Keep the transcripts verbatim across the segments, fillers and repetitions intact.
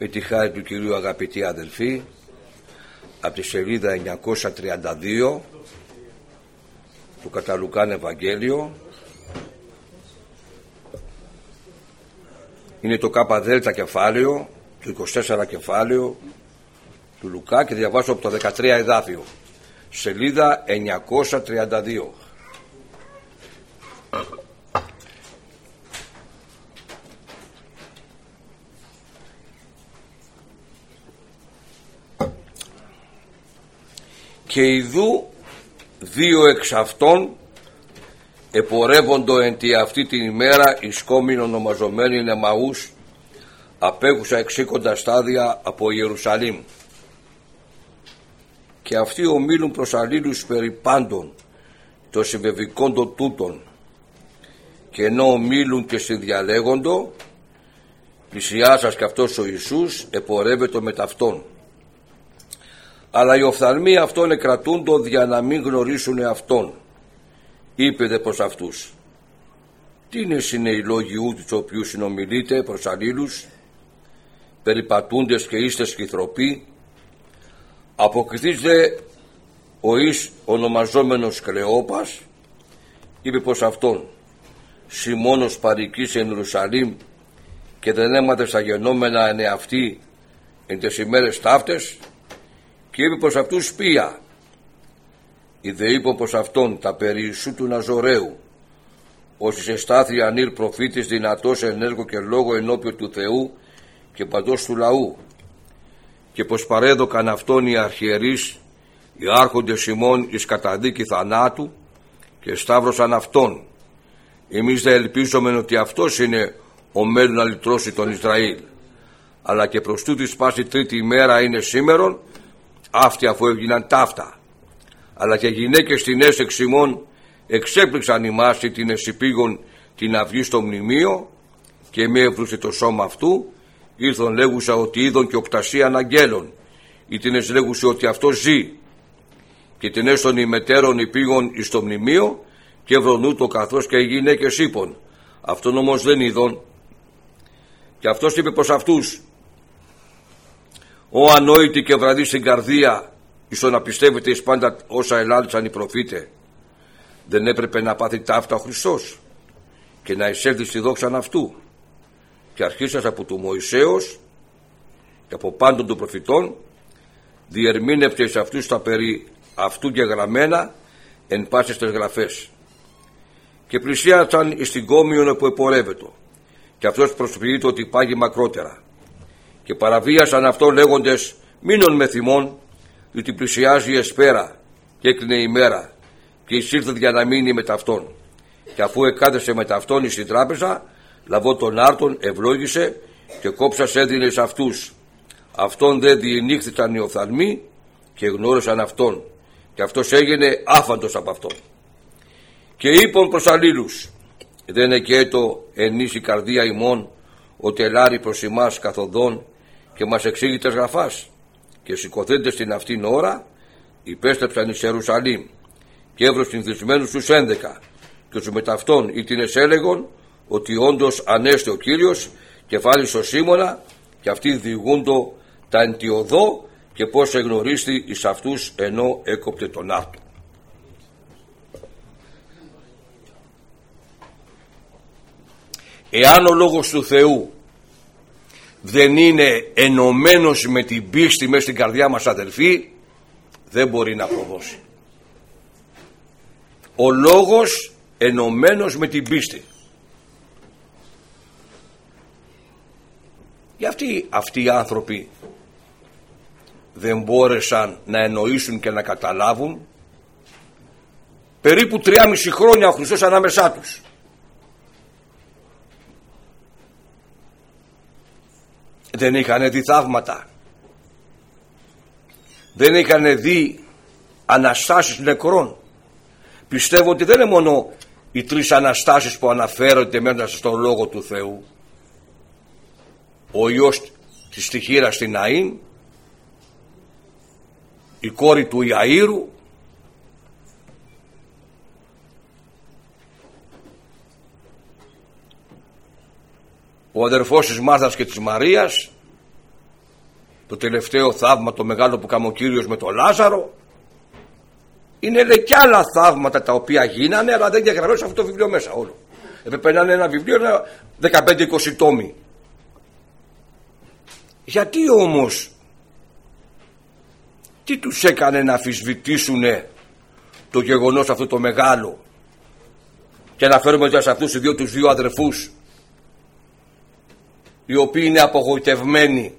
με τη χάρη του Κυρίου, αγαπητοί αδελφοί, από τη σελίδα εννιακόσια τριάντα δύο του κατά Λουκάν Ευαγγέλιο. Είναι το ΚΔ κεφάλαιο, το είκοσι τέσσερα κεφάλαιο του Λουκά και διαβάζω από το δεκατρία εδάφιο, σελίδα εννιακόσια τριάντα δύο. Και ιδού δύο εξ αυτών επορεύοντο εν τη αυτή την ημέρα εις κόμην ονομαζομένην Εμαούς, απέχουσα εξήκοντα στάδια από Ιερουσαλήμ. Και αυτοί ομίλουν προς αλλήλους περί πάντων το συμβεβικόντο τούτον, και ενώ ομίλουν και συνδιαλέγοντο, πλησιάσας και αυτός ο Ιησούς επορεύεται με ταυτόν. Αλλά οι οφθαλμοί αυτών εκρατούντο δια να μην γνωρίσουν αυτόν. Είπε δε προς αυτούς: τι είναι είναι οι λόγοι ούτου τους οποίους συνομιλείτε προς αλλήλους, περιπατούντες και είστε σκυθροποί? Αποκριθείς δε ο εις ονομαζόμενος Κλεόπας, είπε προς αυτόν: Σιμώνος παροικείς εν Ιερουσαλήμ, και δεν έμαθες τα γενόμενα εν εαυτή εν τες ημέρες ταύτες? Και είπε προς αυτούς ποια? Ιδε είπαν προς αυτόν τα περί Ιησού του Ναζωραίου, όσοι σε στάθη ανήρ προφήτης δυνατός εν έργο και λόγο ενώπιον του Θεού και παντός του λαού, και πως παρέδωκαν αυτόν οι αρχιερείς, οι άρχοντες ημών εις καταδίκη θανάτου, και σταύρωσαν αυτόν. Εμείς δεν ελπίζομεν ότι αυτός είναι ο μέλλον να λυτρώσει τον Ισραήλ, αλλά και προς τούτης πάση τρίτη ημέρα είναι σήμερον, αυτοί αφού έγιναν ταύτα. Αλλά και γυναίκες στην έσεξ ημών εξέπληξαν ημάς την εσυπήγον την αυγή στο μνημείο, και μη έβρουσε το σώμα αυτού. Ήρθον λέγουσα ότι είδον και οκτασίαν αγγέλων, ή την ες λέγουσε ότι αυτό ζει. Και την έστον οι μετέρων υπήγον εις το μνημείο, και βρονούτο καθώς και οι γυναίκες είπων. Αυτόν όμως δεν είδον. Και αυτός είπε προς αυτούς: «Ω ανόητη και βραδύ στην καρδία, εις το να πιστεύετε εις πάντα όσα ελάλησαν οι προφήτε, δεν έπρεπε να πάθει ταύτα ο Χριστός και να εισέλθει στη δόξαν αυτού? Και αρχίσας από του Μωυσέως και από πάντων των προφητών, διερμήνευτε εις αυτούς τα περί αυτού και γραμμένα εν πάσες τες γραφές. Και πλησίασαν εις την κόμιον που επορεύετο, και αυτός προσποιείται ότι πάγει μακρότερα. Και παραβίασαν αυτό λέγοντες: μείνον με θυμών, διότι πλησιάζει η εσπέρα και έκλεινε η μέρα, και εισήλθε για να μείνει με ταυτόν. Και αφού εκάθεσε με ταυτόν εις την τράπεζα, λαβώ τον άρτον, ευλόγησε και κόψας έδινε σε αυτούς. Αυτόν δε διενύχθησαν οι οφθαλμοί και γνώρισαν αυτόν, και αυτός έγινε άφαντος από αυτόν. Και είπαν προς αλλήλους: δεν εκέτο ενής η καρδία ημών, ότι ελάρει προς εμάς καθοδόν και μας εξήγει τες γραφάς? Και σηκωθέντες στην αυτήν ώρα υπέστρεψαν εις Ιερουσαλήμ, και έβρος συνηθισμένους τους έντεκα, και τους μετ' αυτών ή την εσέλεγον ότι όντως ανέστη ο Κύριος, και φάλισε ο Σίμωνα, και αυτοί διηγούντο τα εν τη οδό, και πως εγνωρίστη εις αυτούς ενώ έκοπτε τον άρτο. Εάν ο λόγος του Θεού δεν είναι ενωμένος με την πίστη μέσα στην καρδιά μας, αδελφοί, δεν μπορεί να προδώσει. Ο λόγος ενωμένος με την πίστη. Γιατί αυτοί οι άνθρωποι δεν μπόρεσαν να εννοήσουν και να καταλάβουν? Περίπου τρία χρόνια ο Χριστός ανάμεσά τους. Δεν είχαν δει θαύματα, δεν είχαν δει αναστάσεις νεκρών. Πιστεύω ότι δεν είναι μόνο οι τρεις αναστάσεις που αναφέρονται μέσα στον Λόγο του Θεού. Ο Υιός της Τυχήρας στην Ναΐν, η κόρη του Ιαΐρου, ο αδερφός της Μάρθας και της Μαρίας, το τελευταίο θαύμα, το μεγάλο που κάμω ο Κύριος με τον Λάζαρο. Είναι λέει και άλλα θαύματα τα οποία γίνανε, αλλά δεν διαγραφές αυτό το βιβλίο μέσα όλο. Έπρεπε να είναι ένα βιβλίο, ένα δεκαπέντε είκοσι τόμοι. Γιατί όμως, τι τους έκανε να αμφισβητήσουνε το γεγονός αυτό το μεγάλο, και αναφέρομαι σε αυτούς οι δύο, τους δύο αδερφούς, οι οποίοι είναι απογοητευμένοι.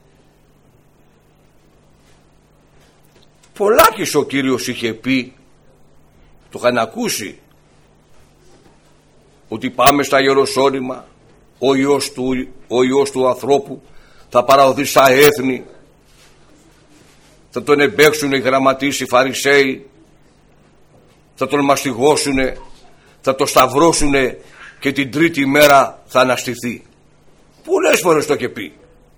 Πολλάκις ο Κύριος είχε πει, το είχαν ακούσει, ότι πάμε στα Ιεροσόλυμα, ο Υιός του, ο Υιός του ανθρώπου θα παραδοθεί στα έθνη, θα τον εμπέξουν οι γραμματείς, οι Φαρισαίοι, θα τον μαστιγώσουνε, θα τον σταυρώσουνε και την τρίτη μέρα θα αναστηθεί. Πολλές φορές το είχε πει.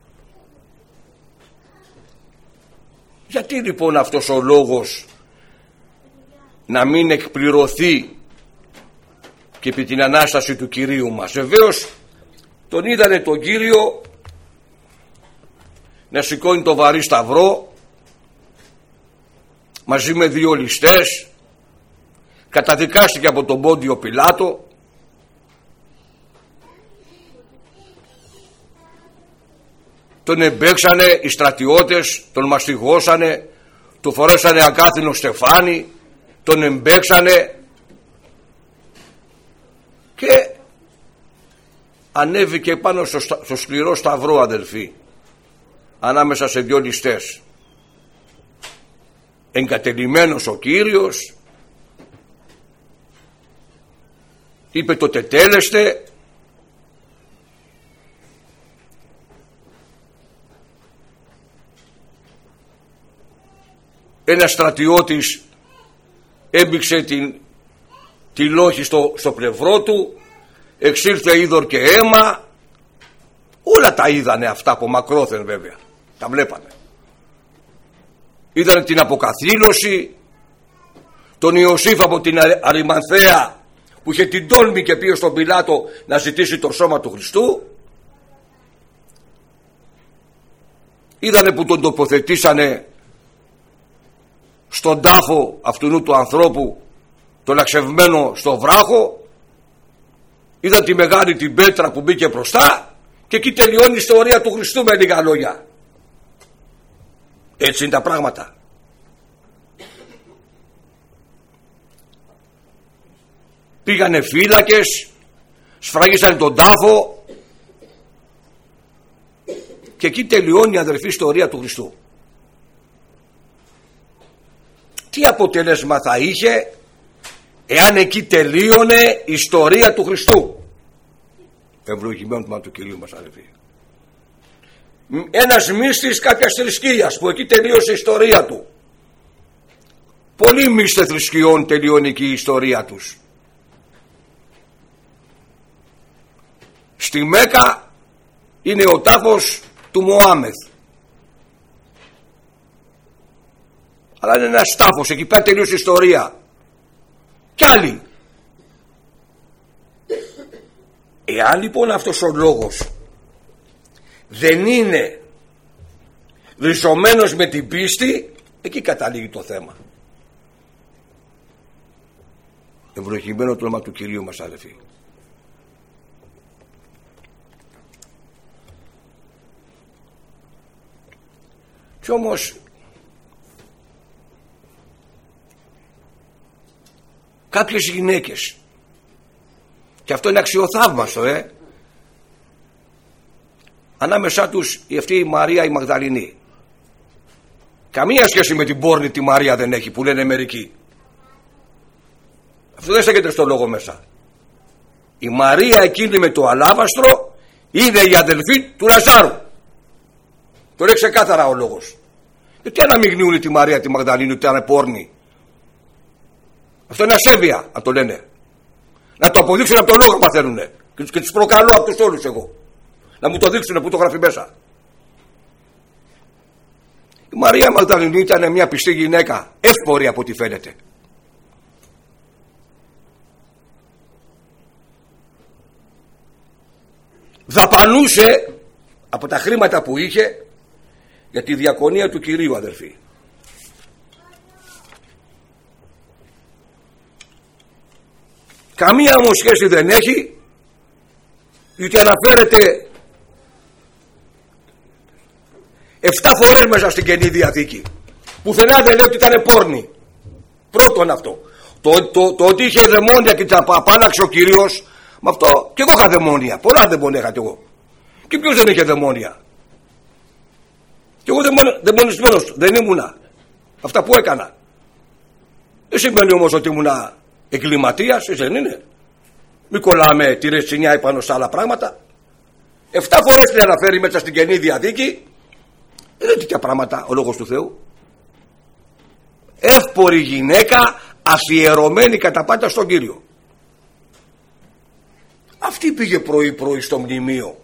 Γιατί λοιπόν αυτός ο λόγος να μην εκπληρωθεί και επί την Ανάσταση του Κυρίου μας? Βεβαίως τον είδανε τον Κύριο να σηκώνει το βαρύ σταυρό μαζί με δύο ληστές, καταδικάστηκε από τον Πόντιο Πιλάτο, τον εμπέξανε οι στρατιώτες, τον μαστιγώσανε, του φορέσανε ακάθινο στεφάνι, τον εμπέξανε και ανέβηκε πάνω στο, στο σκληρό σταυρό, αδελφοί, ανάμεσα σε δυο ληστές. Εγκατελειμμένος ο Κύριος είπε το τετέλεστε, ένας στρατιώτης έμπηξε την, τη λόχη στο, στο πλευρό του, εξήλθε είδωρ και αίμα. Όλα τα είδανε αυτά από μακρόθεν, βέβαια, τα βλέπανε. Είδανε την αποκαθήλωση, τον Ιωσήφ από την Αριμανθέα που είχε την τόλμη και πήγε στον Πιλάτο να ζητήσει το σώμα του Χριστού. Είδανε που τον τοποθετήσανε στον τάφο αυτού του ανθρώπου, το λαξευμένο στο βράχο. Είδαν τη μεγάλη την πέτρα που μπήκε μπροστά και εκεί τελειώνει η ιστορία του Χριστού, με λίγα λόγια. Έτσι είναι τα πράγματα. Πήγανε φύλακες, σφράγισαν τον τάφο και εκεί τελειώνει η αδερφή ιστορία του Χριστού. Τι αποτέλεσμα θα είχε εάν εκεί τελείωνε η ιστορία του Χριστού? Ευλογημένο το του Κυρίου μας, αδερφοί. Ένας μύστης κάποιας θρησκείας που εκεί τελείωσε η ιστορία του. Πολλοί μύστες θρησκειών τελειώνει εκεί η ιστορία τους. Στη Μέκα είναι ο τάφος του Μωάμεθ, αλλά είναι ένας τάφος, εκεί πέρα τελείωσε η ιστορία. Κι άλλοι. Εάν λοιπόν αυτός ο λόγος δεν είναι ριζωμένος με την πίστη, εκεί καταλήγει το θέμα. Ευλογημένο το όνομα του Κυρίου μας, αδελφοί. Κι όμως κάποιες γυναίκες, και αυτό είναι αξιοθαύμαστο, ε, ανάμεσά τους η αυτή η Μαρία η Μαγδαληνή, καμία σχέση με την πόρνη τη Μαρία δεν έχει, που λένε μερικοί. Αυτό δεν στέκεται στο λόγο μέσα. Η Μαρία εκείνη με το αλάβαστρο είναι η αδελφή του Λαζάρου. Το λέει ξεκάθαρα ο λόγος. Γιατί αναμειγνύουν τη Μαρία τη Μαγδαληνή ότι ήταν πόρνη? Αυτό είναι ασέβεια, αν το λένε. Να το αποδείξουν από το λόγο, αν θέλουν. Και τους προκαλώ αυτούς όλους εγώ. Να μου το δείξουν που το γράφει μέσα. Η Μαρία Μαγδαληνή ήταν μια πιστή γυναίκα, εύπορη από ό,τι φαίνεται. Δαπανούσε από τα χρήματα που είχε για τη διακονία του Κυρίου, αδερφοί. Καμία όμως σχέση δεν έχει, γιατί αναφέρεται εφτά φορές μέσα στην Καινή Διαθήκη. Πουθενά δεν λέει ότι ήταν πόρνη. Πρώτον αυτό. Το, το, το ότι είχε δαιμόνια και τα απάναξε ο Κύριος, με αυτό και εγώ είχα δαιμόνια. Πολλά δαιμόνια είχα κι εγώ. Και ποιος δεν είχε δαιμόνια? Και εγώ δαιμονισμένος δεν ήμουνα. Αυτά που έκανα. Δεν σημαίνει όμως ότι ήμουνα εγκληματίας, εσύ δεν είναι? Μην κολλάμε τη ρετσινιά επάνω σε άλλα πράγματα. Εφτά φορές την αναφέρει μέσα στην Καινή Διαθήκη. Δεν είναι τέτοια πράγματα ο Λόγος του Θεού. Εύπορη γυναίκα, αφιερωμένη κατά πάντα στον Κύριο. Αυτή πήγε πρωί πρωί στο μνημείο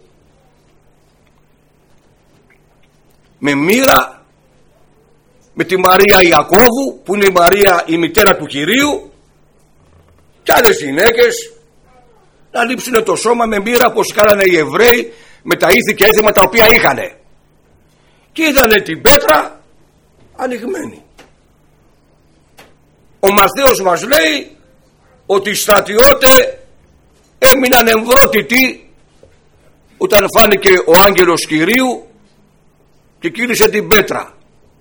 με μοίρα, με τη Μαρία Ιακώβου που είναι η Μαρία η μητέρα του Κυρίου, και άλλες γυναίκες να λείψουν το σώμα με μοίρα όπως κάνανε οι Εβραίοι με τα ήθη και έθιμα τα οποία είχανε, και είδανε την πέτρα ανοιγμένη. Ο Μαθαίος μας λέει ότι οι στρατιώτες έμειναν εμβρότητοι όταν φάνηκε ο άγγελος Κυρίου και κύλησε την πέτρα.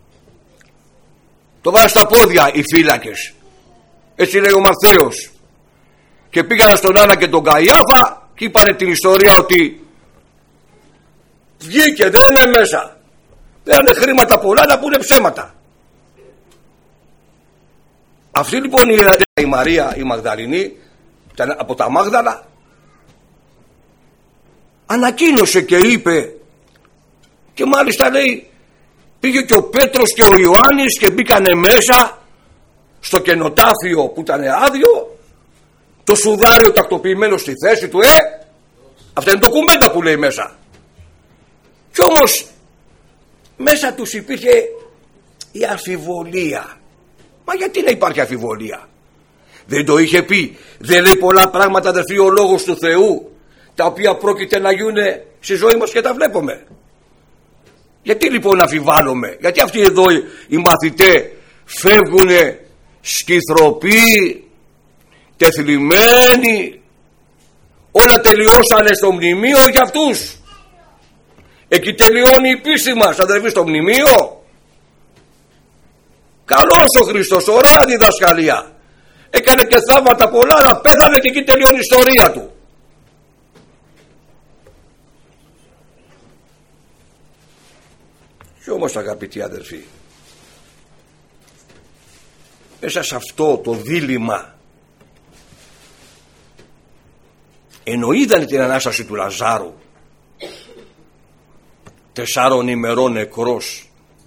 Το βάζει στα πόδια οι φύλακες, έτσι λέει ο Μαθαίος, και πήγαν στον Άννα και τον Καϊάφα και είπανε την ιστορία ότι βγήκε, δεν είναι μέσα, δεν είναι χρήματα πολλά να πούνε ψέματα. Αυτή λοιπόν η, η Μαρία η Μαγδαληνή από τα Μάγδαλα ανακοίνωσε και είπε, και μάλιστα λέει πήγε και ο Πέτρος και ο Ιωάννης και μπήκανε μέσα στο κενοτάφιο που ήταν άδειο, το σουδάριο τακτοποιημένο στη θέση του. Ε, αυτά είναι ντοκουμέντα που λέει μέσα. Κι όμως μέσα τους υπήρχε η αμφιβολία. Μα γιατί να υπάρχει αμφιβολία? Δεν το είχε πει? Δεν λέει πολλά πράγματα, αδερφοί, ο Λόγος του Θεού, τα οποία πρόκειται να γίνουν στη ζωή μας και τα βλέπουμε? Γιατί λοιπόν να αμφιβάλλουμε? Γιατί αυτοί εδώ οι μαθητές φεύγουνε σκυθροποί, τεθλιμμένοι, όλα τελειώσανε στο μνημείο για αυτούς. Εκεί τελειώνει η πίστη μας, αδερφοί, στο μνημείο. Καλός ο Χριστός, ωραία διδασκαλία, έκανε και θαύματα πολλά, αλλά πέθανε και εκεί τελειώνει η ιστορία του. Και όμως, αγαπητοί αδερφοί, μέσα σε αυτό το δίλημμα, ενώ είδανε την Ανάσταση του Λαζάρου, τεσσάρων ημερών νεκρός,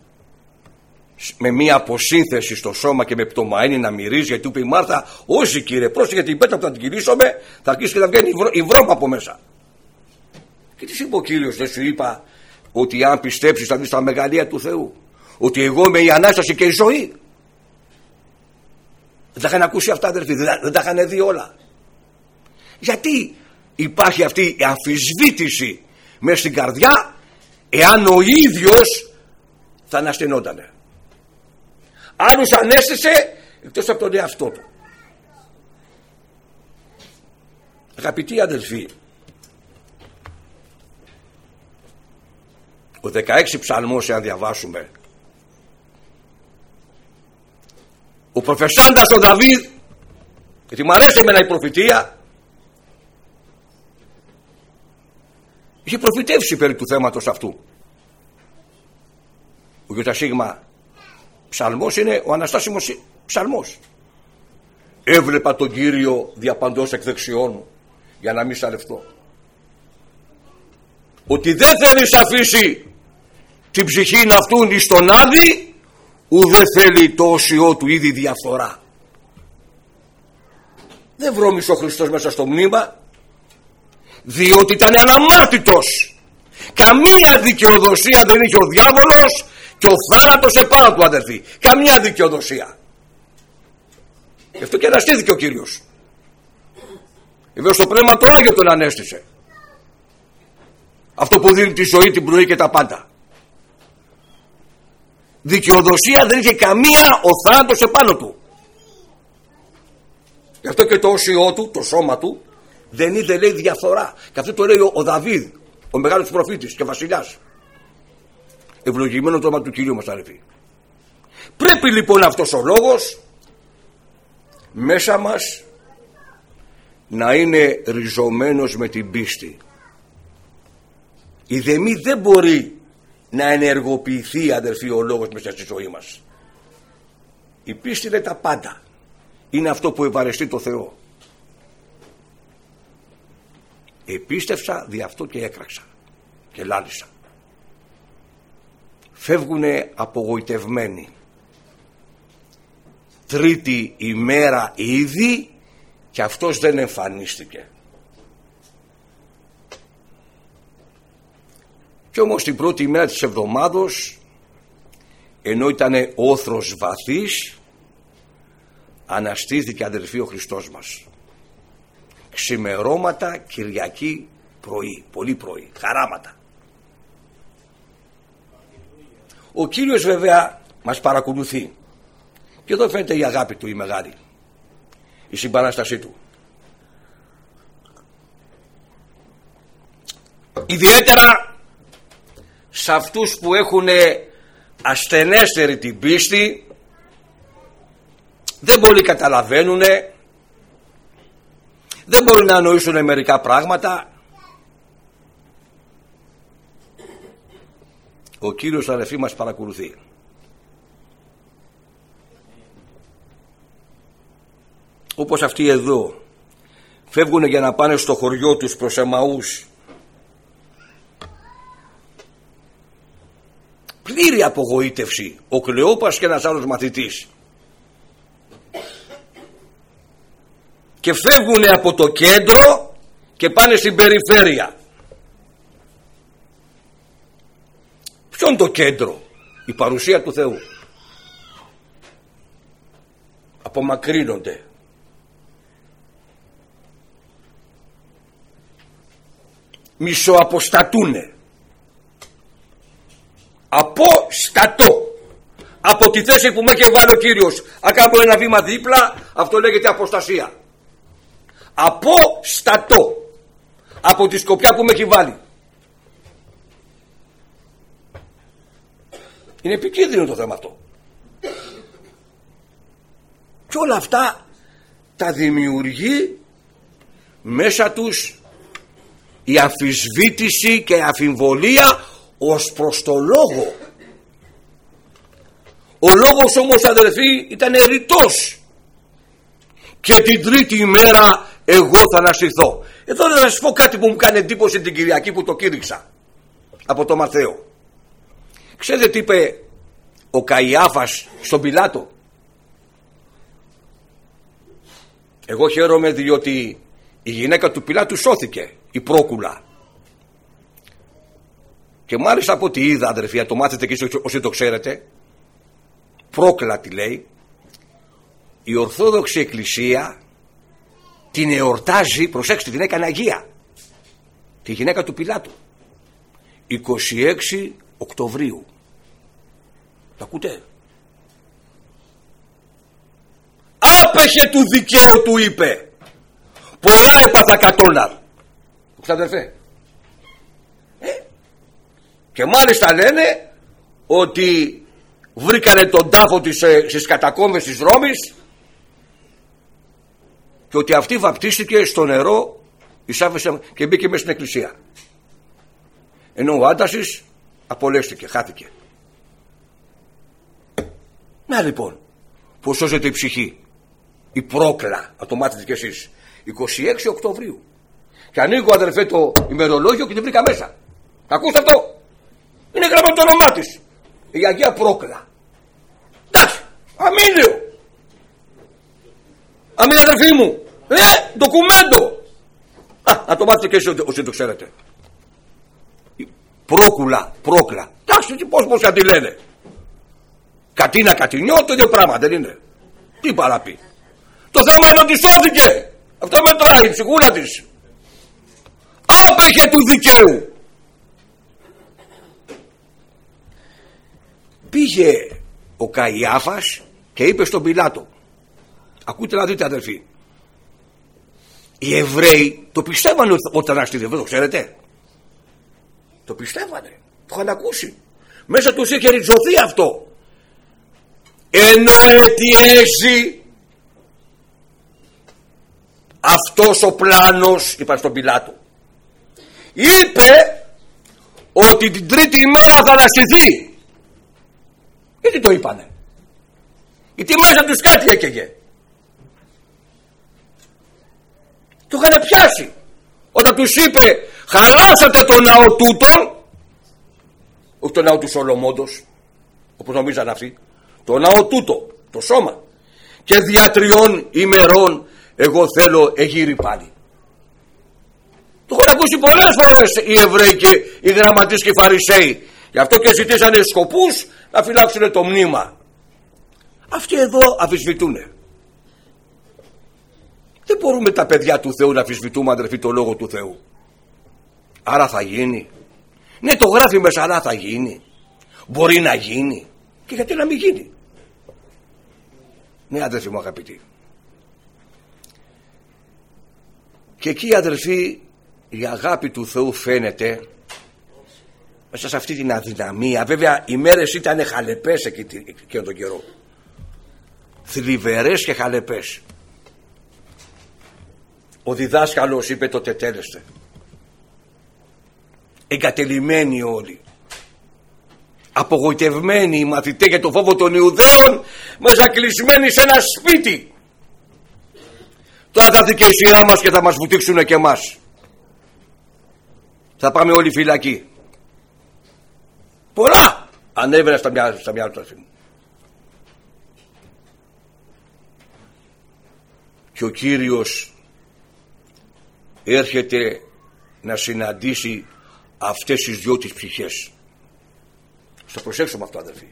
με μία αποσύνθεση στο σώμα και με πτωμαένη να μυρίζει, γιατί του είπε η Μάρθα, όχι κύριε, πρόσεχε την πέτρα που θα την κυλήσουμε, θα αρχίσει και θα βγαίνει η βρώμα από μέσα. Και τι είπε ο Κύριος? Δεν σου είπα ότι αν πιστέψεις θα δεις τα μεγαλεία του Θεού, ότι εγώ είμαι η Ανάσταση και η ζωή? Δεν τα είχαν ακούσει αυτά, αδερφοί? Δεν τα είχαν δει όλα? Γιατί υπάρχει αυτή η αμφισβήτηση μέσα στην καρδιά, εάν ο ίδιος θα αναστενότανε? Άλλους ανέστησε εκτός από τον εαυτό του. Αγαπητοί αδελφοί, ο δεκαέξι ψαλμός, εάν διαβάσουμε, ο προφεσάντας ο Δαβίδ, γιατί μου αρέσει εμένα η προφητεία, είχε προφητεύσει περί του θέματος αυτού. Ο Γιωτασίγμα ψαλμός είναι ο αναστάσιμος ψαλμός. Έβλεπα τον Κύριο διαπαντός εκ δεξιών μου, για να μην σαλευτώ. Ότι δεν θέλει να αφήσει την ψυχή να αυτούν εις τον άδη, ουδέ θέλει το όσιό του ήδη διαφθορά. Δεν βρώμησε ο Χριστός μέσα στο μνήμα, διότι ήταν αναμάρτητος. Καμία δικαιοδοσία δεν είχε ο διάβολος και ο θάνατος επάνω του, αδερφοί. Καμία δικαιοδοσία. Γι' αυτό και αναστήθηκε ο Κύριος. Βέβαια στο πνεύμα το Άγιο τον ανέστησε. Αυτό που δίνει τη ζωή, την πνοή και τα πάντα. δικαιοδοσία δεν είχε καμία ο θάνατος επάνω του. Γι' αυτό και το όσιό του, το σώμα του, δεν είδε, λέει, διαφθορά. Και αυτό το λέει ο, ο Δαβίδ, ο μεγάλος προφήτης και βασιλιάς. Ευλογημένο το όνομα του Κυρίου μας, αδελφοί. Πρέπει λοιπόν αυτός ο λόγος μέσα μας να είναι ριζωμένος με την πίστη. Η δεμή δεν μπορεί να ενεργοποιηθεί, αδελφοί, ο λόγος μέσα στη ζωή μας. Η πίστη είναι τα πάντα. Είναι αυτό που ευαρεστεί το Θεό. Επίστευσα δι' αυτό και έκραξα και λάλησα. Φεύγουνε απογοητευμένοι. Τρίτη ημέρα ήδη και αυτός δεν εμφανίστηκε. Κι όμως την πρώτη ημέρα της εβδομάδος, ενώ ήταν όθρος βαθύς, αναστήθηκε, αδελφοί, ο Χριστός μας. Ξημερώματα Κυριακή πρωί, πολύ πρωί, χαράματα. Ο Κύριος βέβαια μας παρακολουθεί. Και εδώ φαίνεται η αγάπη του η μεγάλη, η συμπαράστασή του. Ιδιαίτερα σε αυτούς που έχουν ασθενέστερη την πίστη, δεν πολύ καταλαβαίνουν, δεν μπορούν να ανοήσουν μερικά πράγματα. Ο Κύριος, αδελφοί, μας παρακολουθεί. Όπως αυτοί εδώ φεύγουν για να πάνε στο χωριό τους προς Εμαούς, πλήρη απογοήτευση, ο Κλεόπας και ένας άλλος μαθητής, και φεύγουν από το κέντρο και πάνε στην περιφέρεια. Ποιο είναι το κέντρο? Η παρουσία του Θεού. Απομακρύνονται. Μισοαποστατούνε. Αποστατώ. Από τη θέση που με έχει βάλει ο Κύριος, αν κάνω ένα βήμα δίπλα, αυτό λέγεται αποστασία. Αποστατώ. Από τη σκοπιά που με έχει βάλει. Είναι επικίνδυνο το θέμα αυτό. Και όλα αυτά τα δημιουργεί μέσα τους η αμφισβήτηση και η αμφιβολία ως προς το λόγο. Ο λόγος όμως, αδελφοί, ήταν ρητός. Και την τρίτη ημέρα εγώ θα αναστηθώ. Εδώ να σας πω κάτι που μου κάνει εντύπωση την Κυριακή που το κήρυξα από το Μαθαίο. Ξέρετε τι είπε ο Καϊάφας στον Πιλάτο? Εγώ χαίρομαι διότι η γυναίκα του Πιλάτου σώθηκε, η Πρόκουλα. Και μάλιστα από ό,τι είδα, αδερφοί, το μάθετε και όσοι το ξέρετε, Πρόκλα τη λέει, η Ορθόδοξη Εκκλησία την εορτάζει, προσέξτε, την έκανε Αγία, τη γυναίκα του Πιλάτου, είκοσι έξι Οκτωβρίου. Το ακούτε? Άπεχε του δικαίου, του είπε, πολλά έπαθα κατώναρ. Ξαδερφέ, ε? Και μάλιστα λένε ότι βρήκανε τον τάφο της ε, στις κατακόμβες της Ρώμης και ότι αυτή βαπτίστηκε στο νερό και μπήκε μέσα στην εκκλησία, ενώ ο άντασης απολέστηκε, χάθηκε. Να λοιπόν, πως σώζεται η ψυχή, η Πρόκλα, να το μάθετε κι εσείς, είκοσι έξι Οκτωβρίου. Και ανοίγω, αδερφέ, το ημερολόγιο και την βρήκα μέσα. Τα ακούστε αυτό? Είναι γραμμένο το όνομά της, η Αγία Πρόκλα. Εντάξει, αμήλιο. Αμήν, αδερφοί μου. Ε, ντοκουμέντο. Α, να το μάθετε και εσείς όσοι το ξέρετε. Πρόκουλα, Πρόκλα. Εντάξει, πώς πώς θα τη λένε. Κατίνα, Κατινιό, το ίδιο πράγμα δεν είναι? Τι παραπεί? Το θέμα είναι ότι σώθηκε. Αυτό μετράει, η ψυχούλα της. Άπεχε του δικαίου. Πήγε ο Καϊάφας και είπε στον Πιλάτο, ακούτε να δείτε αδελφοί, οι Εβραίοι το πιστεύανε όταν αστήθηκε, το ξέρετε, το πιστεύανε, το είχαν ακούσει, μέσα τους είχε ριζωθεί αυτό, ενώ αιτιέζει αυτός ο πλάνος, είπα στον Πιλάτο, είπε ότι την τρίτη μέρα θα αναστηθεί. Γιατί το είπανε? Γιατί μέσα τους κάτι έκαιγε. Το είχαν πιάσει όταν τους είπε χαράσατε το ναό τούτον, όχι το ναό του Σολομόντος όπως νομίζαν αυτοί, το ναό τούτο, το σώμα, και δια τριών ημερών εγώ θέλω εγείρει πάλι. Το έχουν ακούσει πολλές φορές οι Εβραίοι και οι γραμματείς και οι Φαρισαίοι, γι' αυτό και ζητήσανε σκοπούς να φυλάξουν το μνήμα. Αυτοί εδώ αμφισβητούνε. Δεν μπορούμε τα παιδιά του Θεού να αμφισβητούμε, αδερφοί, το λόγο του Θεού. Άρα θα γίνει. Ναι, το γράφει μέσα, αλλά θα γίνει. Μπορεί να γίνει. Και γιατί να μην γίνει? Ναι, αδερφοί μου αγαπητοί. Και εκεί, αδερφοί, η αγάπη του Θεού φαίνεται μέσα σε αυτή την αδυναμία. Βέβαια οι μέρες ήταν χαλεπές εκείνο τον καιρό, θλιβερές και χαλεπές. Ο διδάσκαλος είπε το τετέλεστε, εγκατελειμμένοι όλοι, απογοητευμένοι οι μαθητές για το φόβο των Ιουδαίων, μέσα κλεισμένοι σε ένα σπίτι. Τώρα θα έρθει και η σειρά μας και θα μας βουτήξουν και εμάς. Θα πάμε όλοι φυλακοί. Πολλά ανέβαινα στα μυαλά στα μυαλά του. Και ο Κύριος έρχεται να συναντήσει αυτές τις δυο τις ψυχές. Στο προσέξουμε αυτό, αδελφοί.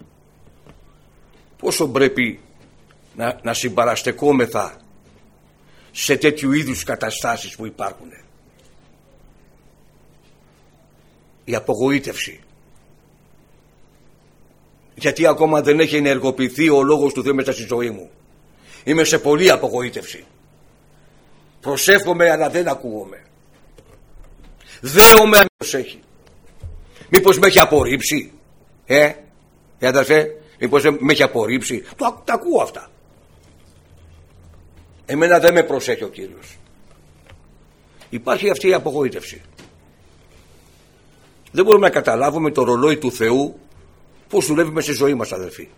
Πόσο πρέπει να, να συμπαραστεκόμεθα σε τέτοιου είδους καταστάσεις που υπάρχουν. Η απογοήτευση. Γιατί ακόμα δεν έχει ενεργοποιηθεί ο λόγος του Θεού μέσα στη ζωή μου. Είμαι σε πολλή απογοήτευση. Προσεύχομαι αλλά δεν ακούγομαι. Δέομαι αν προσέχει. Μήπως με έχει απορρίψει? Ε, ε αδερφέ, μήπως με έχει απορρίψει? Το, τα ακούω αυτά. Εμένα δεν με προσέχει ο Κύριος. Υπάρχει αυτή η απογοήτευση. Δεν μπορούμε να καταλάβουμε το ρολόι του Θεού πώς δουλεύει μέσα στη ζωή μας, αδελφοί.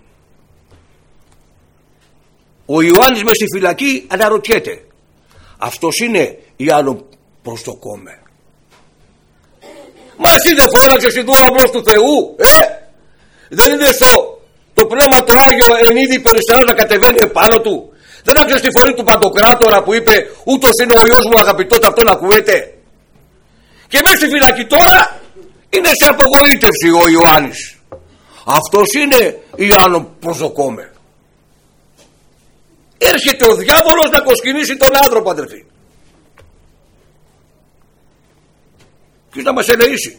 Ο Ιωάννης μες στη φυλακή αναρωτιέται, αυτός είναι ή άλλον προσδοκόμε? Μα εσύ δεν φώναξες η δούλαμπρος του Θεού? Ε, δεν είναι στο το πνεύμα το Άγιο εν είδη περιστεράς να κατεβαίνει επάνω του? Δεν άκουσες τη φωνή του Παντοκράτορα που είπε ούτως είναι ο Υιός μου αγαπητός, αυτόν ακούετε? Και μέσα στη φυλακή τώρα είναι σε απογοήτευση ο Ιωάννης. Αυτός είναι ή άλλον προσδοκόμε? Έρχεται ο διάβολος να κοσκινήσει τον άνθρωπο, αδερφοί. Ποιος να μας ελεήσει?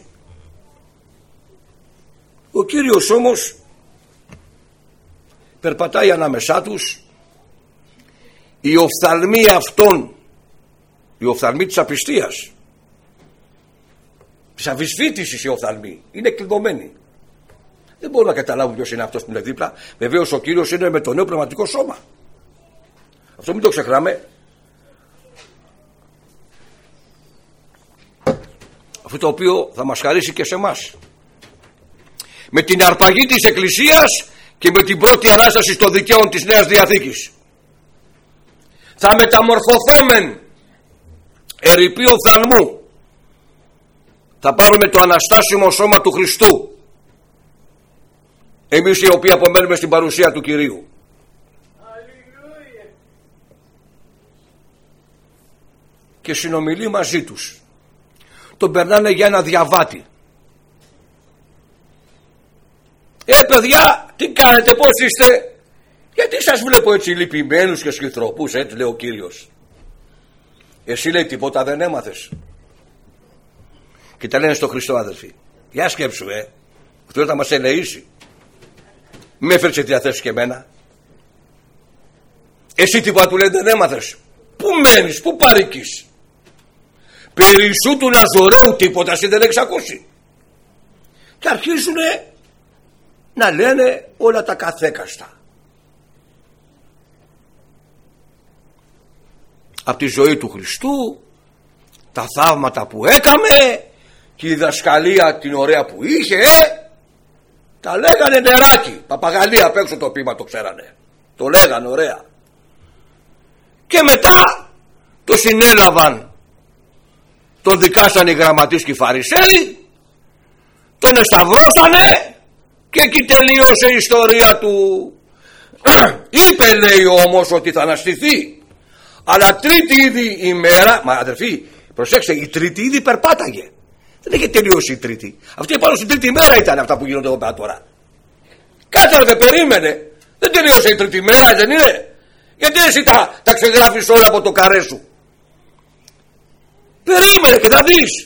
Ο Κύριος όμως περπατάει ανάμεσά τους. Οι οφθαλμοί αυτών, οι οφθαλμοί της απιστίας, της αμφισβήτησης, οι οφθαλμοί είναι κλειδωμένοι. Δεν μπορούν να καταλάβουν ποιος είναι αυτός που είναι δίπλα. Βεβαίως ο Κύριος είναι με το νέο πνευματικό σώμα. Αυτό μην το ξεχνάμε. Αυτό το οποίο θα μας χαρίσει και σε εμάς. Με την αρπαγή της Εκκλησίας και με την πρώτη Ανάσταση των δικαίων της Νέας Διαθήκης. Θα μεταμορφωθόμεν ερειπή οφθαλμού. Θα πάρουμε το αναστάσιμο σώμα του Χριστού. Εμείς οι οποίοι απομένουμε στην παρουσία του Κυρίου. Και συνομιλεί μαζί τους. Τον περνάνε για ένα διαβάτη. Ε παιδιά, τι κάνετε, πώς είστε? Γιατί σας βλέπω έτσι λυπημένους και σκυθροπούς, έτσι λέει ο Κύριος. Εσύ, λέει, τίποτα δεν έμαθες? Και τα λένε στο Χριστό, αδελφοί. Για σκέψου, ε. Αυτό θα μας ελεήσει. με έφερε σε διαθέσεις και εμένα. Εσύ τίποτα του λέει δεν έμαθες. Πού μένεις, πού παροικείς. Περί σου του Ναζωραίου τίποτα εσύ δεν έχεις ακούσει. Και αρχίζουν να λένε όλα τα καθέκαστα. Από τη ζωή του Χριστού, τα θαύματα που έκαμε και η διδασκαλία την ωραία που είχε, ε, τα λέγανε νεράκι. Παπαγαλία απ' έξω το ποίημα το ξέρανε. Το λέγανε ωραία. Και μετά το συνέλαβαν, τον δικάσανε οι γραμματείς και οι φαρισαίοι, τον εσταυρώσανε και εκεί τελείωσε η ιστορία του. Είπε λέει όμως ότι θα αναστηθεί, αλλά τρίτη ήδη ημέρα, μα αδερφοί προσέξτε, η τρίτη ήδη περπάταγε, δεν είχε τελειώσει η τρίτη. Αυτή πάνω στην τρίτη ημέρα ήταν αυτά που γίνονται εδώ πέρα τώρα. Κάτσε ρε, περίμενε, δεν τελείωσε η τρίτη ημέρα, δεν είναι? Γιατί εσύ τα, τα ξεγράφεις όλα από το καρέ σου? Περίμενε και θα δεις.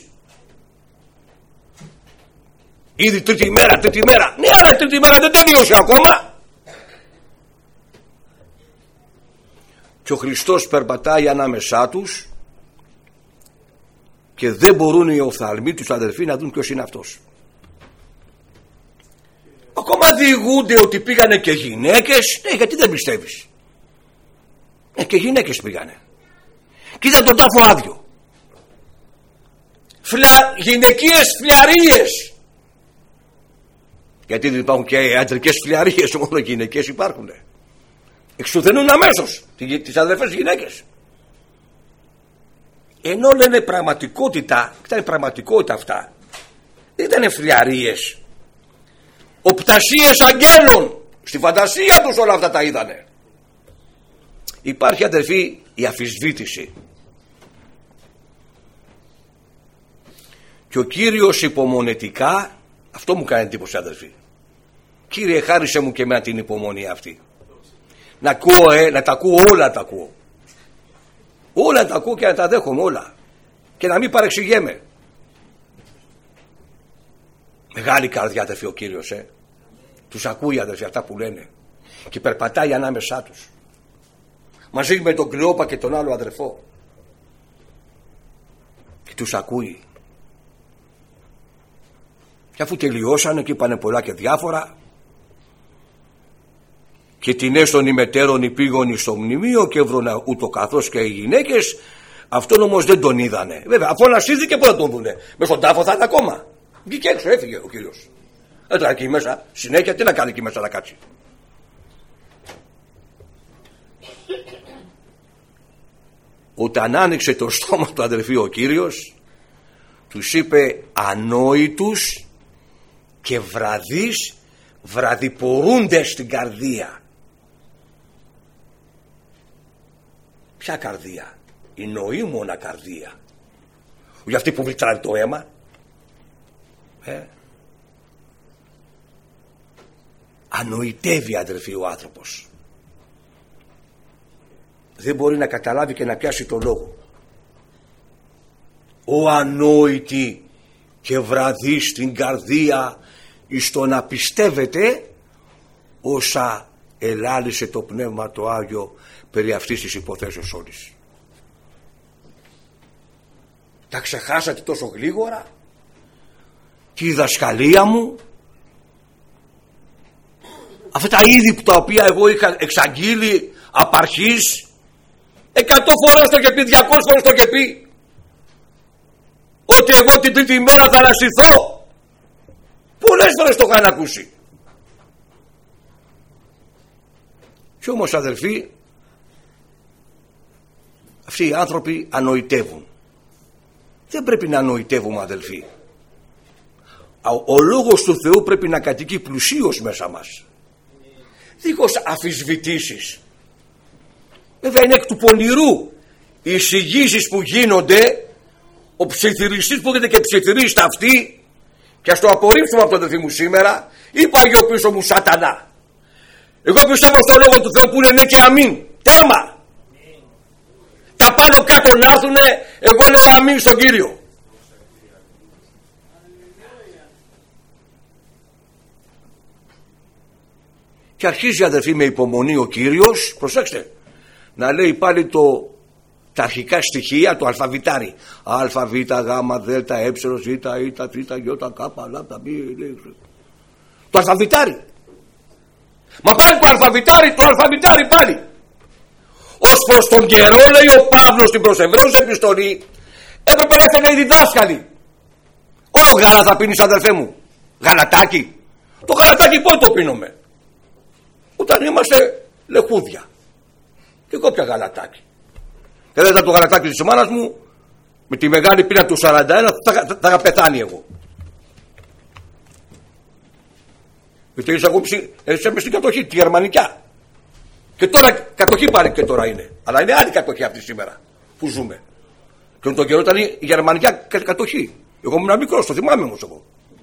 Ήδη τρίτη μέρα, τρίτη μέρα. Ναι, αλλά τρίτη μέρα δεν τελείωσε ακόμα. Και ο Χριστός περπατάει ανάμεσά τους και δεν μπορούν οι οφθαλμοί τους αδερφοί να δουν ποιος είναι αυτός. Ακόμα διηγούνται ότι πήγανε και γυναίκες. Ναι, γιατί δεν πιστεύεις? Ναι, και γυναίκες πήγανε. Κοίτα τον τάφο άδειο. Φλα... Γυναικείες φλιαρίες. Γιατί δεν υπάρχουν και αντρικές φλιαρίες, μόνο γυναικές υπάρχουν. Εξουθενούν αμέσως τις αδερφές γυναίκες. Ενώ λένε πραγματικότητα, ήταν πραγματικότητα αυτά, δεν ήταν φλιαρίες. Οπτασίες αγγέλων. Στη φαντασία τους όλα αυτά τα είδανε. Υπάρχει αδερφοί η αμφισβήτηση. Και ο Κύριος υπομονετικά, αυτό μου κάνει εντύπωση αδερφοί. Κύριε, χάρισε μου και εμένα την υπομονή αυτή. Να ακούω, ε, να τα ακούω όλα, τα ακούω. Όλα τα ακούω και να τα δέχομαι όλα. Και να μην παρεξηγέμαι. Μεγάλη καρδιά αδερφοί ο Κύριος, ε. Τους ακούει αδερφοί αυτά που λένε. Και περπατάει ανάμεσά τους. Μαζί με τον Κλεόπα και τον άλλο αδερφό. Και τους ακούει. Και αφού τελειώσανε και είπανε πολλά και διάφορα, και την έστων ημετέρων υπήγονοι στο μνημείο και έβρονα ούτω καθώς και οι γυναίκες, αυτόν όμως δεν τον είδανε. Βέβαια, αφού ανασύθηκε πού να τον δούνε? Μες στον τάφο θα είναι ακόμα. Βγήκε έξω, έφυγε ο Κύριος. Έτραγε εκεί μέσα, συνέχεια τι να κάνει εκεί μέσα να κάτσει? Όταν άνοιξε το στόμα του αδερφοί ο Κύριος, τους είπε ανόητους και βραδείς βραδιπορούντες στην καρδία. Ποια καρδία? Η νοήμωνα καρδία. Για αυτή που βιτράει το αίμα. ε? Ανοητεύει αδερφοί ο άνθρωπος. Δεν μπορεί να καταλάβει και να πιάσει το λόγο. Ο ανόητη και βραδύ στην καρδία εις το να πιστεύετε όσα ελάλησε το Πνεύμα το Άγιο περί αυτής της υποθέσεως όλης. Τα ξεχάσατε τόσο γλίγορα? Και η διδασκαλία μου, αυτά τα είδη που τα οποία εγώ είχα εξαγγείλει απ' αρχής, εκατό φορές το και πει, διακόσιες φορές το και πει, ότι εγώ την τρίτη μέρα θα αναστηθώ. Πολλές φορές το είχαν ακούσει. Και όμως αδελφοί, αυτοί οι άνθρωποι ανοητεύουν. Δεν πρέπει να ανοητεύουμε αδελφοί. Ο λόγος του Θεού πρέπει να κατοικεί πλουσίως μέσα μας, δίχως αμφισβητήσεις. Βέβαια είναι εκ του πονηρού οι εισηγήσεις που γίνονται, ο ψιθυριστής που γίνεται και ψιθυρίστα αυτή. Και ας το απορρίψουμε από το αδελφοί μου σήμερα. Είπα εγώ πίσω μου σατανά. Εγώ πιστεύω στο λόγο του Θεού που είναι ναι και αμήν. Τέρμα. Τα πάνω κάτω να έρθουνε, εγώ λέω αμήν στον Κύριο. Και αρχίζει, αδερφοί, με υπομονή ο Κύριος, προσέξτε, να λέει πάλι το, τα αρχικά στοιχεία, το αλφαβητάρι. Α, Β, Γ, Δ, Ε, Ζ, Ι, Τ, Ι, Κ, Λ, Μ, το αλφαβητάρι. Μα πάλι το αλφαβητάρι, το αλφαβητάρι πάλι. Ως προς τον καιρό, λέει ο Παύλος στην προς Εβραίους επιστολή, έπρεπε να είστε, λέει, διδάσκαλοι. Ω γάλα θα πίνεις, αδερφέ μου? Γαλατάκι? Το γαλατάκι πότε το πίνουμε? Όταν είμαστε λεχούδια. Και εγώ πια γαλατάκι. Και δεν ήταν το γαλατάκι της μάνας μου, με τη μεγάλη πείνα του σαράντα ένα θα, θα, θα είχα πεθάνει εγώ. Γιατί είσαι εγώ μες στην κατοχή, τη γερμανικιά. Και τώρα κατοχή πάλι και τώρα είναι. Αλλά είναι άλλη κατοχή αυτή σήμερα που ζούμε. Και τον καιρό ήταν η γερμανικιά κατοχή. Εγώ ήμουν μικρός, το θυμάμαι όμως εγώ.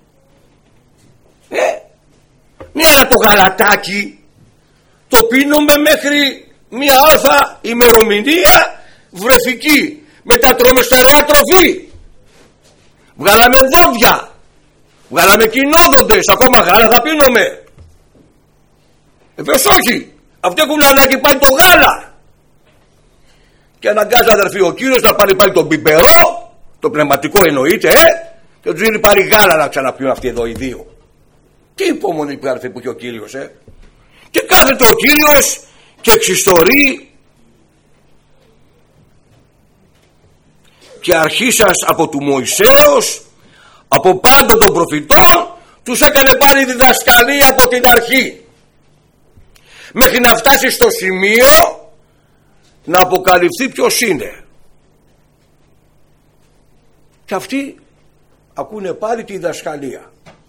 Ε, ναι, αλλά το γαλατάκι το πίνουμε μέχρι μία όρθα ημερομηνία βρεφική. Μετά τρώμε στερεά τροφή. Βγάλαμε δόντια. Βγάλαμε κοινόδοντες. Ακόμα γάλα θα πίνουμε? Βεβαίως όχι. Αυτοί έχουν ανάγκη πάλι το γάλα. Και αναγκάζει, αδερφοί, ο Κύριος να πάρει πάλι τον πιπερό, το πνευματικό εννοείται, ε, και τους δίνει πάλι γάλα να ξαναπιούν αυτοί εδώ οι δύο. Τι υπομονή που άρθε που έχει ο Κύριος, ε. Και κάθεται ο Κύριος και εξιστορεί και αρχίσας από του Μωυσέως, από πάντων των προφητών, τους έκανε πάλι διδασκαλία από την αρχή, μέχρι να φτάσει στο σημείο να αποκαλυφθεί ποιος είναι. Και αυτοί ακούνε πάλι τη διδασκαλία.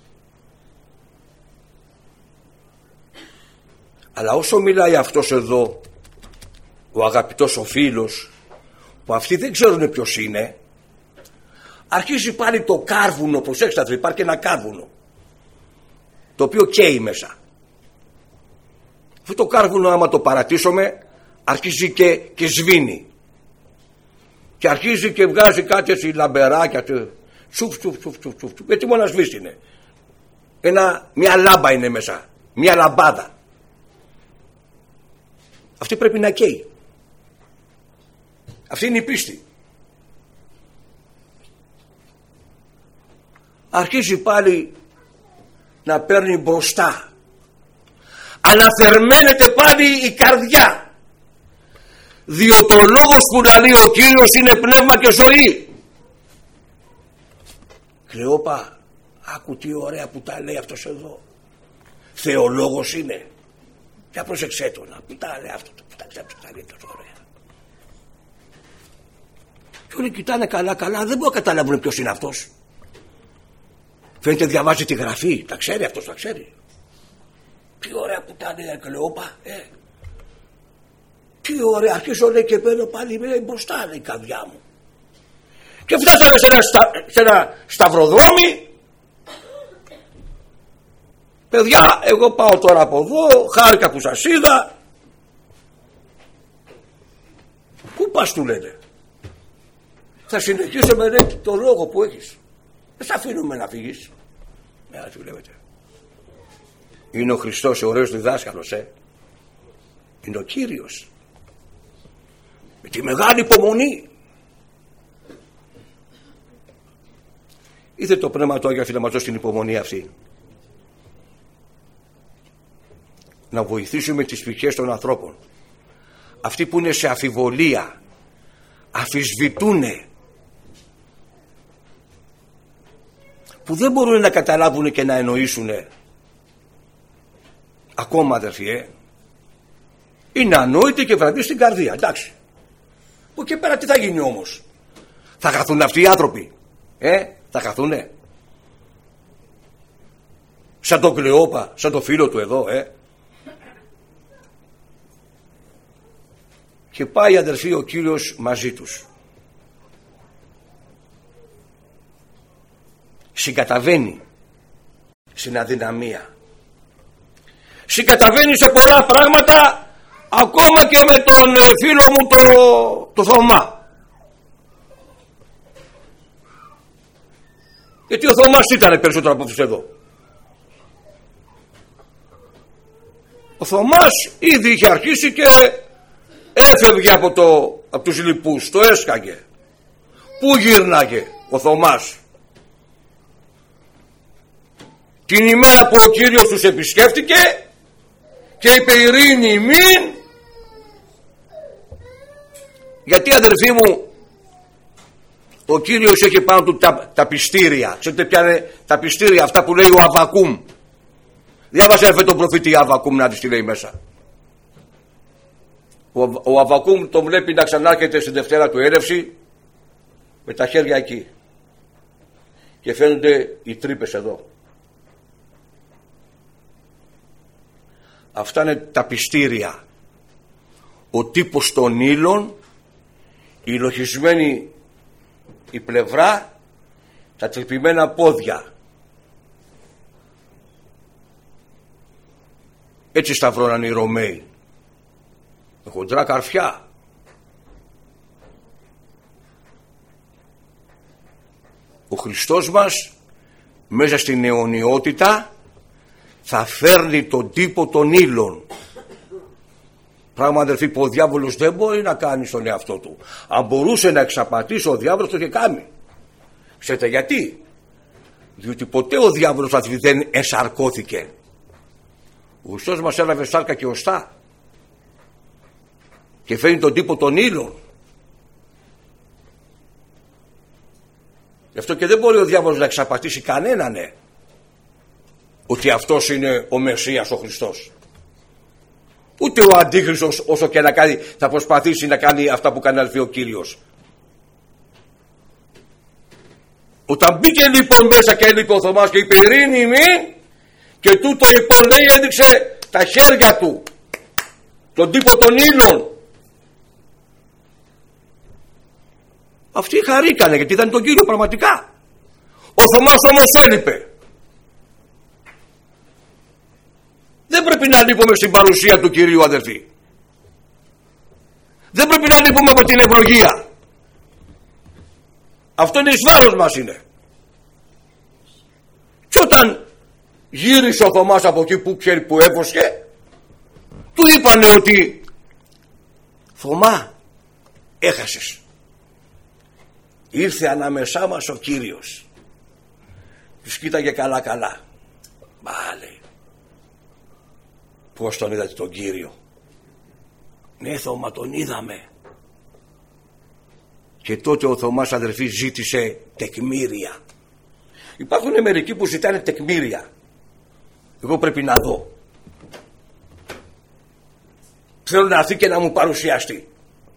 Αλλά όσο μιλάει αυτός εδώ, ο αγαπητός ο φίλος, που αυτοί δεν ξέρουν ποιος είναι, αρχίζει πάλι το κάρβουνο. Προσέξτε, υπάρχει ένα κάρβουνο το οποίο καίει μέσα. Αυτό το κάρβουνο, άμα το παρατήσουμε, αρχίζει και, και σβήνει. Και αρχίζει και βγάζει κάτι έτσι λαμπεράκια. Τσουφ, τσουφ, τσουφ, τσουφ, τσουφ. Γιατί μόνο να σβήσει είναι. Ένα, μια λάμπα είναι μέσα. Μια λαμπάδα. Αυτή πρέπει να καίει. Αυτή είναι η πίστη. Αρχίζει πάλι να παίρνει μπροστά. Αναθερμαίνεται πάλι η καρδιά. Διότι ο λόγος που να λέει ο Κύριος είναι πνεύμα και ζωή. Κλεόπα, άκου τι ωραία που τα λέει αυτός εδώ. Θεολόγος είναι. Για πρόσεξέ το, να που τα λέει αυτό, που τα ξέρει, τα λέει τόσο ωραία. Και όλοι κοιτάνε καλά καλά, δεν μπορούν να καταλάβουν ποιος είναι αυτός. Φαίνεται διαβάζει τη γραφή, τα ξέρει αυτός, τα ξέρει. Τι ωραία που τα λέει, Κλεόπα, ε. Τι ωραία, αρχίζω, λέει, και παίρνω πάλι, λέει, μπροστά, λέει, η καρδιά μου. Και φτάσαμε σε ένα, στα, σε ένα σταυροδρόμι. Παιδιά, εγώ πάω τώρα από εδώ, χάρηκα που σας είδα. Πού πας, του λένε? Θα συνεχίσουμε, λέει, το λόγο που έχεις. Δεν θα αφήνουμε να φύγεις. Ναι, ας βλέπετε. Είναι ο Χριστός, ο ωραίος διδάσκαλος, ε. Είναι ο Κύριος. Με τη μεγάλη υπομονή. Ήθε το Πνεύμα του Άγιο, φίλε, μας δώσει την υπομονή αυτή. Να βοηθήσουμε τις ψυχές των ανθρώπων. Αυτοί που είναι σε αφιβολία, αφισβητούνε, που δεν μπορούν να καταλάβουν και να εννοήσουν. Ακόμα, αδερφοί, ε, είναι ανόητοι και βραδύ στην καρδία. Εντάξει. Από εκεί πέρα τι θα γίνει όμως? Θα χαθούν αυτοί οι άνθρωποι? Ε, θα χαθούνε? Σαν τον Κλεόπα, σαν τον φίλο του εδώ, ε. Και πάει, αδερφοί, ο Κύριος μαζί τους. Συγκαταβαίνει στην αδυναμία. Συγκαταβαίνει σε πολλά πράγματα, ακόμα και με τον φίλο μου το, το Θωμά. Γιατί ο Θωμάς ήταν περισσότερο από αυτούς εδώ. Ο Ο Θωμάς ήδη είχε αρχίσει και έφευγε από, το, από τους λοιπούς, το έσκαγε. Πού γύρναγε ο Θωμάς? Την ημέρα που ο Κύριος τους επισκέφτηκε και είπε ειρήνη ημίν. Γιατί, αδερφοί μου, ο Κύριος έχει πάνω του τα, τα πιστήρια. Ξέρετε ποια είναι τα πιστήρια αυτά που λέει ο Αββακούμ? Διάβασε αυτό τον προφήτη Αββακούμ να δεις τι λέει μέσα. Ο, ο Αββακούμ τον βλέπει να ξανάρχεται στη Δευτέρα του έλευση με τα χέρια εκεί και φαίνονται οι τρύπες εδώ. Αυτά είναι τα πιστήρια. Ο τύπος των ύλων, η λοχισμένη η πλευρά, τα τρυπημένα πόδια. Έτσι σταυρώναν οι Ρωμαίοι, με χοντρά καρφιά. Ο Χριστός μας μέσα στην αιωνιότητα θα φέρνει τον τύπο των ύλων. Πράγμα, αδερφοί, που ο διάβολος δεν μπορεί να κάνει στον εαυτό του. Αν μπορούσε να εξαπατήσει, ο διάβολος το είχε κάνει. Ξέρετε γιατί? Διότι ποτέ ο διάβολος δεν εσαρκώθηκε. Ο Χριστός μας έλαβε σάρκα και οστά και φέρνει τον τύπο των ύλων. Γι' αυτό και δεν μπορεί ο διάβολος να εξαπατήσει κανέναν, ναι, ότι αυτός είναι ο Μεσσίας, ο Χριστός. Ούτε ο Αντίχριστος, όσο και να κάνει, θα προσπαθήσει να κάνει αυτά που κάνει αλφή ο Κύριος. Όταν μπήκε λοιπόν μέσα και έλειπε ο Θωμάς και είπε ειρήνη ημί, και τούτο λοιπόν λέει έδειξε τα χέρια του, τον τύπο των ύλων. Αυτοί χαρήκανε γιατί ήταν τον Κύριο πραγματικά. Ο Θωμάς όμως έλειπε. Δεν πρέπει να λείπουμε στην παρουσία του Κυρίου, αδερφοί. Δεν πρέπει να λείπουμε από την ευλογία. Αυτό είναι εις βάρος μας είναι. Και όταν γύρισε ο Θωμάς από εκεί που ξέρει που έφωσχε, του είπανε ότι Θωμά, έχασες. Ήρθε ανάμεσά μας ο Κύριος. Τους κοίταγε καλά καλά. Μα λέει, πώς τον είδατε τον Κύριο? Ναι Θωμά, τον είδαμε. Και τότε ο Θωμάς, αδερφοί, ζήτησε τεκμήρια. Υπάρχουν μερικοί που ζητάνε τεκμήρια. Εγώ πρέπει να δω. Θέλω να έρθει και να μου παρουσιαστεί.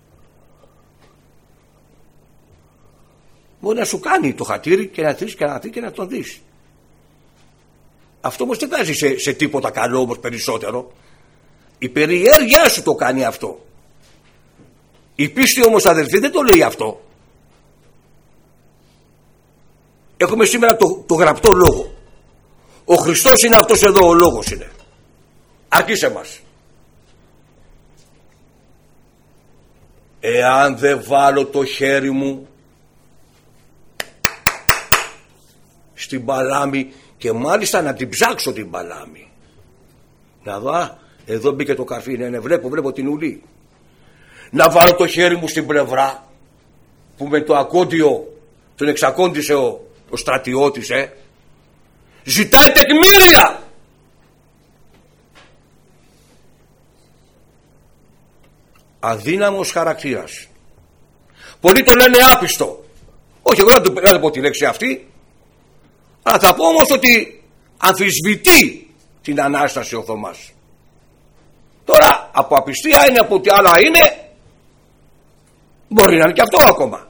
Μπορεί να σου κάνει το χατήρι και να θείς και να έρθει και να τον δεις. Αυτό όμως δεν βάζει σε, σε τίποτα καλό όμως περισσότερο. Η περιέργειά σου το κάνει αυτό. Η πίστη όμως, αδελφοί, δεν το λέει αυτό. Έχουμε σήμερα το, το γραπτό λόγο. Ο Χριστός είναι αυτός εδώ, ο λόγος είναι. Άκησε μας. Εάν δεν βάλω το χέρι μου στην παλάμη και μάλιστα να την ψάξω την παλάμη, να δω, α, εδώ μπήκε το καρφί, ναι, ναι, βλέπω, βλέπω την ουλή. Να βάλω το χέρι μου στην πλευρά που με το ακόντιο τον εξακόντισε ο, ο στρατιώτης, ε. Ζητάει τεκμήρια. Αδύναμος χαρακτήρας. Πολλοί το λένε άπιστο. Όχι, εγώ δεν θα πω τη λέξη αυτή, αλλά θα πω όμως ότι αμφισβητεί την Ανάσταση ο Θωμάς. Τώρα από απιστία είναι, από ό,τι άλλα είναι, μπορεί να είναι και αυτό ακόμα.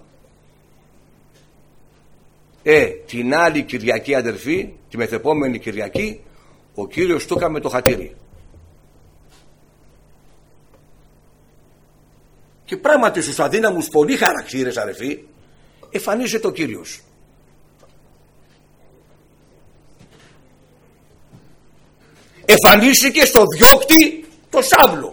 Ε, την άλλη Κυριακή, αδερφοί, τη μεθεπόμενη Κυριακή, ο Κύριος του έκαμε το χατήρι. Και πράγματι στους αδύναμους πολύ χαρακτήρες, αδερφοί, εμφανίζεται ο Κύριος. Εμφανίστηκε στο διώκτη το Σάβλο.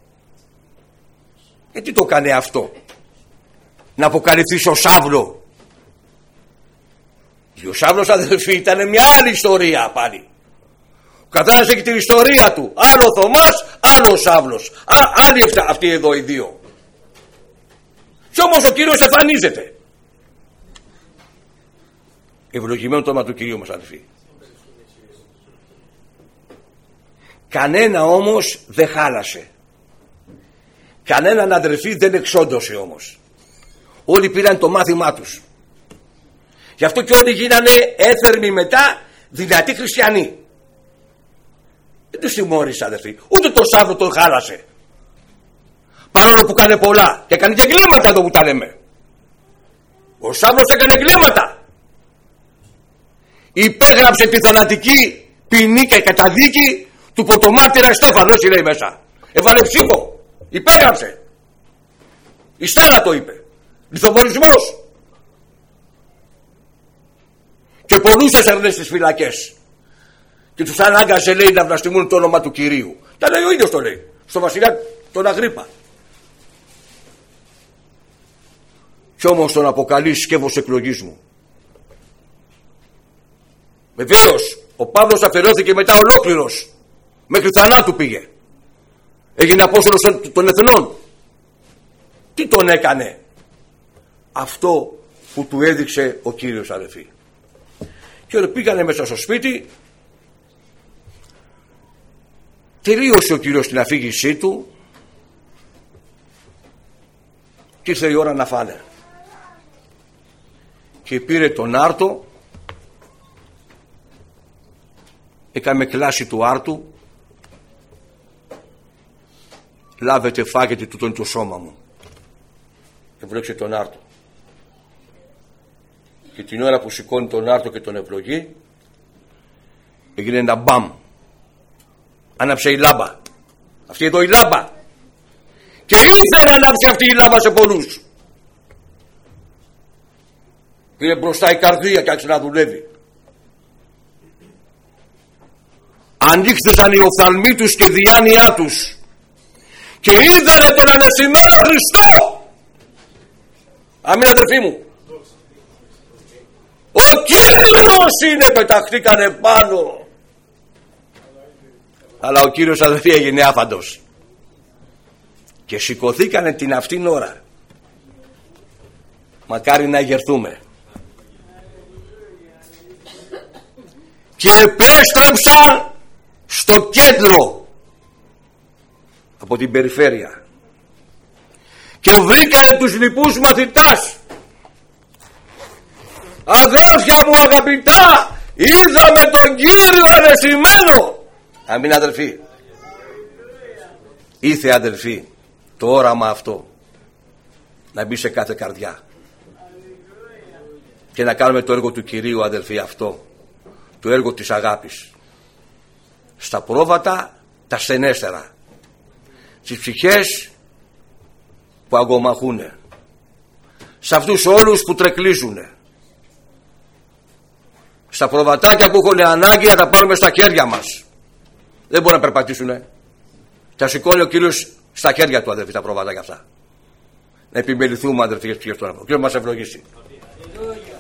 Γιατί το έκανε αυτό? Να αποκαλυφθεί ο Σάβλο. Και ο Σάβλος, αδελφοί, ήταν μια άλλη ιστορία πάλι. καθένας έχει την ιστορία του. Άλλο ο Θωμάς, άλλο ο Σάβλος. Α, άλλοι αυτοί εδώ οι δύο. Κι όμως ο Κύριος εμφανίζεται. Ευλογημένο το όνομα του Κυρίου μας, αδελφοί. Κανένα όμως δεν χάλασε. Κανέναν αδερφή δεν εξόντωσε όμως. Όλοι πήραν το μάθημά τους. Γι' αυτό και όλοι γίνανε έθερμοι μετά, δυνατοί χριστιανοί. Δεν τους τιμώρησε, αδερφοί. Ούτε το Σάββατο τον χάλασε. Παρόλο που έκανε πολλά. Και έκανε και εγκλήματα εδώ που τα λέμε. Ο Σάββατος έκανε εγκλήματα. Υπέγραψε τη θανατική ποινή και καταδίκη του πρωτομάρτυρα Στέφανο, έτσι λέει μέσα. Έβαλε ψήφο. Υπέγραψε. Εις θάνατο είπε. Λιθοβολισμός. Και πολλούς έσαιρνε στις φυλακές. Και τους ανάγκασε, λέει, να βλαστημούν το όνομα του Κυρίου. Τα λέει ο ίδιος, το λέει. Στο βασιλιά τον Αγρίππα. Κι όμως τον αποκαλεί σκεύος εκλογής μου. Βεβαίως, ο Παύλος αφαιρέθηκε μετά ολόκληρος. Μέχρι θανάτου πήγε. Έγινε απόστολος των εθνών. Τι τον έκανε? Αυτό που του έδειξε ο Κύριος, αδελφοί. Και όταν πήγανε μέσα στο σπίτι, τελείωσε ο Κύριος την αφήγησή του και ήρθε η ώρα να φάνε. Και πήρε τον άρτο, έκαμε κλάση του άρτου, λάβετε φάγετε τούτον το σώμα μου. Ευλέξε τον άρτο. Και την ώρα που σηκώνει τον άρτο και τον ευλογεί, έγινε ένα μπαμ. Άναψε η λάμπα. Αυτή εδώ η λάμπα. Και ήθελε να ανάψει αυτή η λάμπα σε πολλούς. Πήρε μπροστά η καρδία και άρχισε να δουλεύει. Ανοίχθησαν οι οφθαλμοί τους και διάνοιά τους και είδανε τον ανεσημένο Χριστό. Αμήν, αδελφοί μου. Ο Κύριος είναι, πεταχτήκανε πάνω. Αλλά ο Κύριος, αδελφοί, έγινε άφαντος. Και σηκωθήκανε την αυτήν ώρα. Μακάρι να γερθούμε. Και επέστρεψαν στο κέντρο από την περιφέρεια και βρήκανε τους λοιπούς μαθητάς. Αδέρφια μου αγαπητά, είδαμε τον Κύριο ανεσημένο. Αμήν, αδελφοί. Ήθε, αδελφοί, το όραμα αυτό να μπει σε κάθε καρδιά και να κάνουμε το έργο του Κυρίου, αδελφοί, αυτό, το έργο της αγάπης, στα πρόβατα τα στενέστερα, στις ψυχές που αγκομαχούνε, σε αυτούς όλους που τρεκλίζουνε, στα προβατάκια που έχουν ανάγκη να τα πάρουμε στα χέρια μας. Δεν μπορούν να περπατήσουνε. Τα σηκώνει ο Κύριος στα χέρια του, αδερφοί, τα προβατάκια αυτά. Να επιμεληθούμε, αδερφοί, για τους ψυχές του. Ο Κύριος μας ευλογήσει.